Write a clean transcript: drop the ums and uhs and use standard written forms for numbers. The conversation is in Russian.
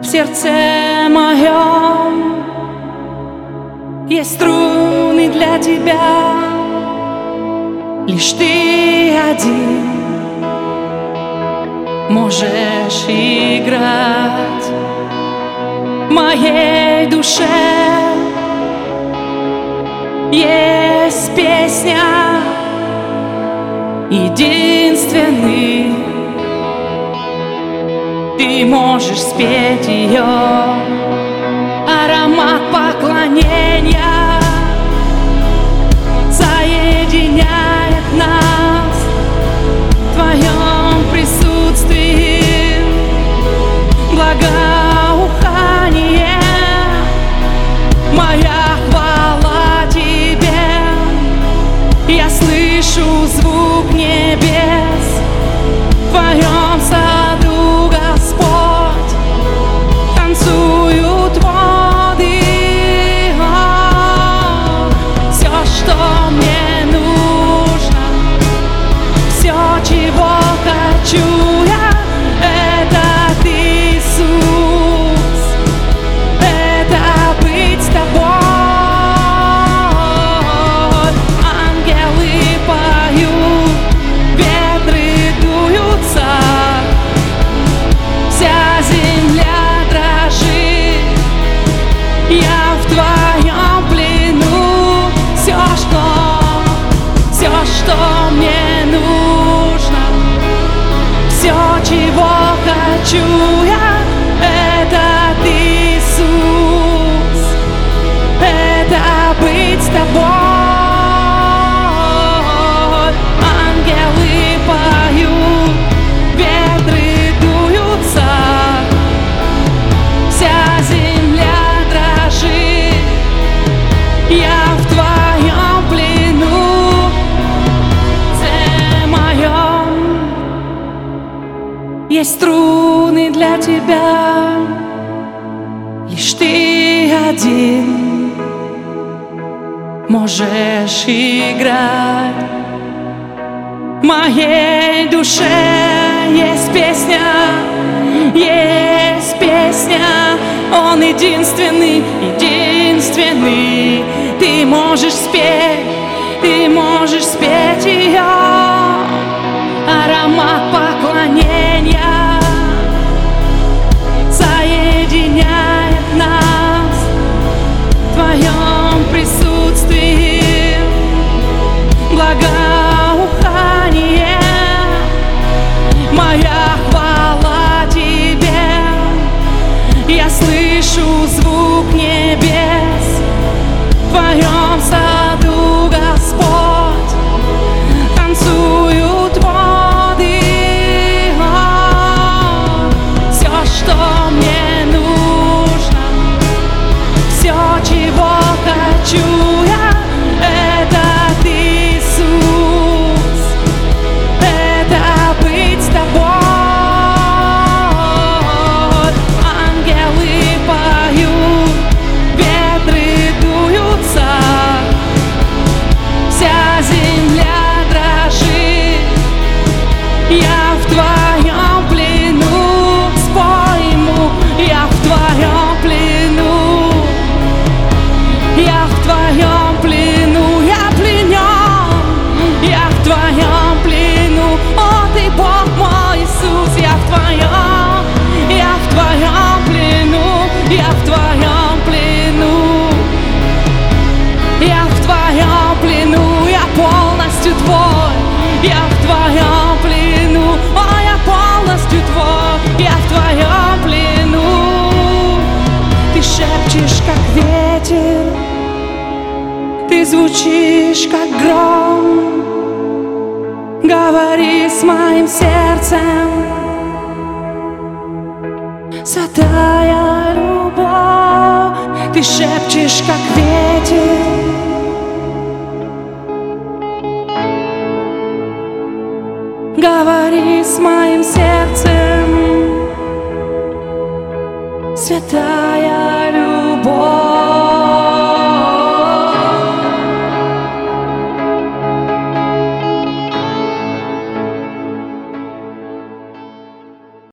сердце моем есть струны для тебя, лишь ты один можешь играть в моей душе. Есть песня, единственный, ты можешь спеть ее. Аромат поклонения соединяет нас в твоем присутствии. Благоухание, моя хвала тебе. Я слышу звук небес в твоем саду, Господь. Танцуют воды. Все, что мне нужно, все, чего хочу я, это ты, Иисус. Это быть с тобой. Ангелы поют, ветры дуются, вся земля дрожит. Я в твоем плену. Все, что мне нужно, все, чего хочу я, это ты, Иисус. Это быть с тобой. Ангелы поют, ветры дуются, вся земля дрожит. Я в твоем плену. В моем есть струны для тебя, лишь ты один можешь играть. В моей душе есть песня, он единственный, единственный. Ты можешь спеть ее. Аромат поклонения соединяет нас в твоем присутствии. Благоухание, моя хвала тебе. Я слышу звук небес в твоем саду, Господь. Танцуют воды. Все, что мне нужно, все, чего хочу я, это ты, Иисус. Это быть с тобой. Ангелы поют, ветры дуются, вся земля дрожит. Я в твоем плену. Спой ему, я в твоем плену. Я в твоем плену, я пленен. Я в твоем плену. О, ты Бог мой, Иисус, я в твоем плену. Я в твоем плену. Я в твоем плену, я полностью твой. Я в твоем плену, о, я полностью твой. Я в твоем плену. Ты шепчешь, как ветер, ты звучишь, как гром. Говори с моим сердцем, святая любовь. Ты шепчешь, как ветер, говори с моим сердцем.